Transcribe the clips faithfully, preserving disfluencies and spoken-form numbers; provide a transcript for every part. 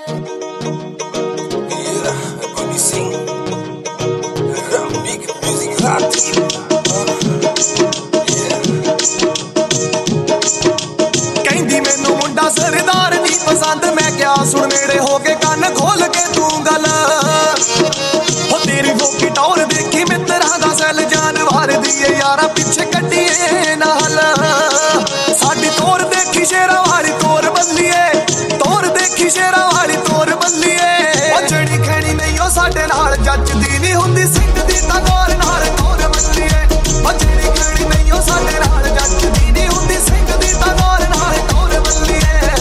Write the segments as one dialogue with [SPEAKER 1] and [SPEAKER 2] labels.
[SPEAKER 1] ਕਹਿੰਦੀ ਮੈਨੂੰ ਮੁੰਡਾ ਸਰਦਾਰ ਨਹੀਂ ਪਸੰਦ, ਮੈਂ ਕਿਹਾ ਸੁਣ ਨੇੜੇ ਹੋ ਕੇ ਕੰਨ ਖੋਲ ਕੇ ਤੂੰ ਗੱਲ। ਹੋ ਤੇਰੀ ਫੋਕੀ ਟੌਰ ਦੇਖੀ ਮਿੱਤਰਾਂ ਦਾ ਸੈਲ, ਜਾਨ ਵਾਰਦੀ ਏ ਯਾਰਾ ਪਿੱਛੇ ਕੱਢੀਏ ਨਾਲ। ਸਾਡੀ ਤੋਰ ਦੇਖੀ ਸ਼ੇਰਾਂ ਵਾਲੀ ਤੋਰ ਬੱਲੀਏ, ਤੋਰ ਦੇਖੀ ਸ਼ੇਰਾਂ ਵਾਲੀ ਤੋਰ ਬੱਲੀਏ। ਉਹ ਜਿਹੜੀ ਖੈਣੀ ਨਹੀਂ ਉਹ ਸਾਡੇ ਨਾਲ ਜੱਜਦੀ ਨਹੀਂ ਹੁੰਦੀ, ਸਿੰਘ ਦੀ ਤਾਂ ਗੌਰ ਨਾਲ ਤੋਰ ਬੱਲੀਏ। ਉਹ ਜਿਹੜੀ ਖੈਣੀ ਨਹੀਂ ਉਹ ਸਾਡੇ ਨਾਲ ਜੱਜਦੀ ਨਹੀਂ ਹੁੰਦੀ, ਸਿੰਘ ਦੀ ਤਾਂ ਗੌਰ ਨਾਲ ਤੋਰ ਬੱਲੀਏ।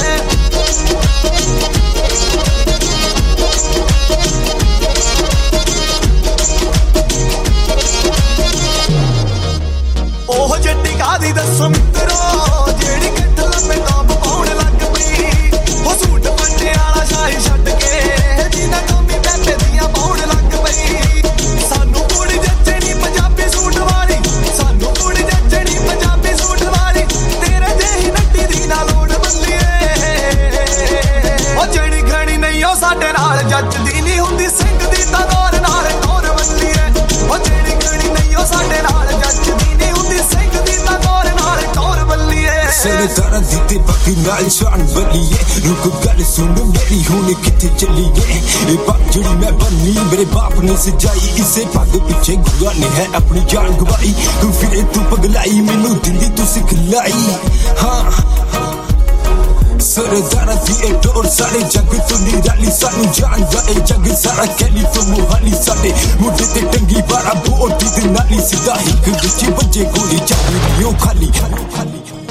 [SPEAKER 1] ਉਹ ਜੱਟੀ ਕਾਦੀ ਦੱਸੋ ਮਿੱਤਰੋ, ਜਿਹੜੀ ਕਿੱਟ ਲੰਮੇ ਟੌਪ ਪਾਉਣ ਲੱਗ ਪਈ। ਉਹ ਸੂਟ ਪੱਟੇ ਵਾਲਾ ਸ਼ਾਹੀ ਛੱਡ ਕੇ ਜਿੰਨਾ ਟੋਮੀ ਬੈਠੇ ਦੀਆਂ ਪਾਉਣ ਲੱਗ ਪਈ। ਸਾਨੂੰ ਕੁੜੀ ਜੱਚਣੀ ਪੰਜਾਬੀ ਸੂਟ ਵਾਲੀ, ਸਾਨੂੰ ਕੁੜੀ ਜੱਚਣੀ ਪੰਜਾਬੀ ਸੂਟ ਵਾਲੀ, ਤੇਰੇ ਜਿਹੀ ਨੱਟੀ ਦੀ ਨਾ ਲੋੜ ਬੱਲੀਏ। ਉਹ ਜਿਹੜੀ ਖਣੀ ਨਹੀਂ ਉਹ ਸਾਡੇ ਨਾਲ ਜੱਜਦੀ ਨਹੀਂ ਹੁੰਦੀ, ਸਿੰਘ ਦੀ ਤਾਂ ਗੌਰ ਨਾਲ ਟੌਰ ਬੱਲੀਏ। ਉਹ ਜਿਹੜੀ ਖਣੀ ਨਹੀਂ ਉਹ ਸਾਡੇ ਨਾਲ ਜੱਜਦੀ ਨਹੀਂ ਹੁੰਦੀ, ਸਿੰਘ ਦੀ ਤਾਂ ਗੌਰ ਨਾਲ ਟੌਰ ਬੱਲੀਏ।
[SPEAKER 2] ਸਰਦਾਰਾਂ ਦੀ ਤੇ ਬਾਕੀ ਨਾਲ ਸ਼ਾਨ ਬੱਲੀਏ। ਰੁਕ ਗੱਲ ਸੁਣ ਮੇਰੀ ਹੁਣ ਕਿੱਥੇ ਚੱਲੀਏ। ਇਹ ਬਾਪ ਜਿਹੜੀ ਮੈਂ ਬੰਨੀ ਮੇਰੇ ਬਾਪ ਨੇ ਸਜਾਈ, ਇਸੇ ਪੱਗ ਪਿੱਛੇ ਗੁਆ ਨੇ ਹੈ ਆਪਣੀ ਜਾਨ ਗਵਾਈ। ਤੂੰ ਫਿਰੇ ਤੂੰ ਪਗਲਾਈ ਮੈਨੂੰ ਦਿੰਦੀ ਤੂੰ ਸਿਖਲਾਈ। ਹਾਂ ਸਰਦਾਰਾਂ ਦੀ ਇਹ ਟੋਰ ਸਾਰੇ ਜੱਗ ਤੋਂ ਨਿਰਾਲੀ, ਸਾਨੂੰ ਜਾਣਦਾ ਇਹ ਜੱਗ ਸਾਰਾ ਕੈਲੀ ਤੋਂ ਮੁਹਾਲੀ। ਸਾਡੇ ਮੁੱਢੇ ਤੇ ਟੰਗੀ ਬਾਰਾ ਬੋਟੀ ਦੇ ਨਾਲੀ, ਸਿੱਧਾ ਹਿੱਕ ਵਿੱਚ ਵੱਜੇ ਗੋਲੀ ਚੱਲਦੀ ਉਹ ਖਾਲੀ।